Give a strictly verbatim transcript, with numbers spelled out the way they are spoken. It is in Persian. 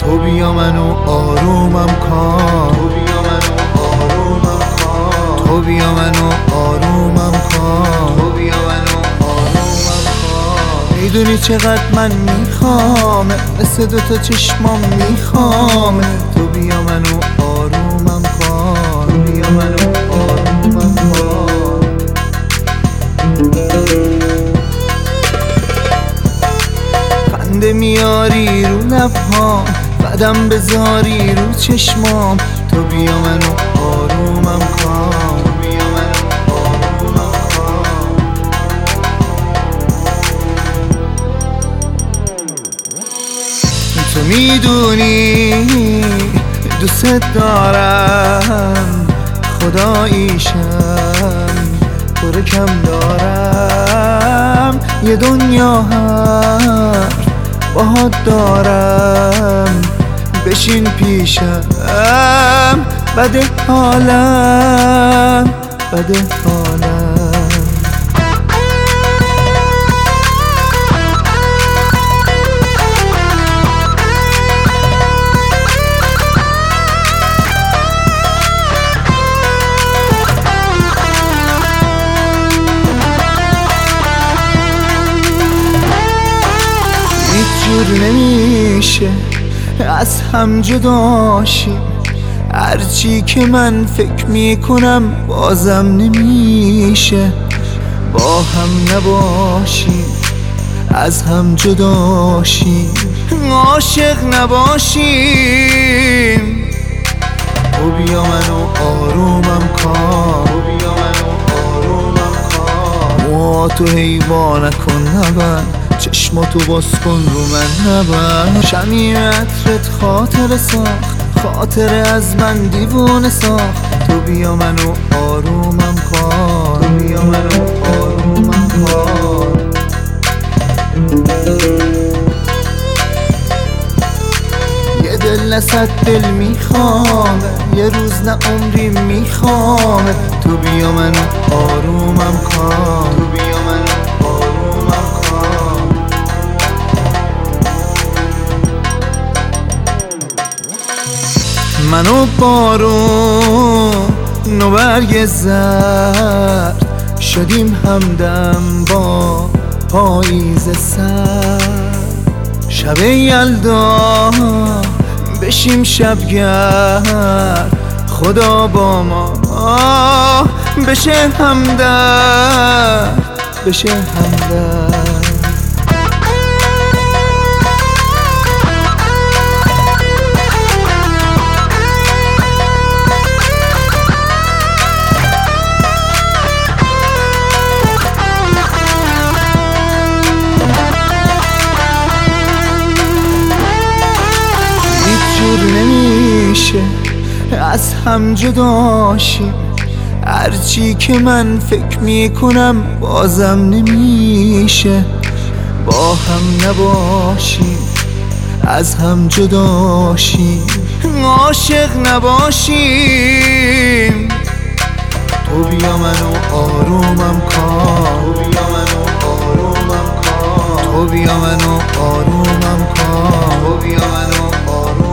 تو بیا منو آرومم کن، تو بیا منو آرومم کن، تو بیا منو آرومم کن، تو بیا منو آرومم کن. میدونی چقدر من میخوام، مثل دوتا چشمام میخوام. تو بیا منو آرومم کن، تو بیا منو آرومم کن. خنده میاری رو لبهام، قدم بذاری رو چشمام. تو بیا منو آرومم کن، تو بیا منو آرومم کن. تو میدونی دوست دارم، خداییشم تو رو کم دارم. یه دنیا حرف باهات دارم، بشین پیشم. بده حالم، بده حالم. جور نمیشه از هم جداشیم، هرچی که من فکر میکنم بازم نمیشه. با هم نباشیم از هم جداشیم، عاشق نباشیم. تو بیا منو آرومم کن، تو بیا منو آرومم کن. موهاتو حیوا نکن نبند، چشماتو باز کن رو من نبند. شمع عطرت خاطر ساخت، خاطر از من دیوونه ساخت. تو بیا منو آرومم کن، تو بیا منو آرومم کن. یه دل نه صد دل میخوام، یه روز نه عمری میخوام. تو بیا منو آرومم کن، تو بیا منو آرومم کن. منو بارون و برگ زرد شدیم همدم با پاییز سرد. شب یلدا بشیم شبگرد، خدا با ما بشه همدرد، بشه همدرد. جور نمیشه از هم جداشیم، هرچی که من فکر میکنم بازم نمیشه. با هم نباشیم از هم جداشیم، عاشق نباشیم. تو بیا منو آرومم کن، تو بیا منو آرومم کن، تو بیا منو آرومم کن، تو بیا منو آرومم کن.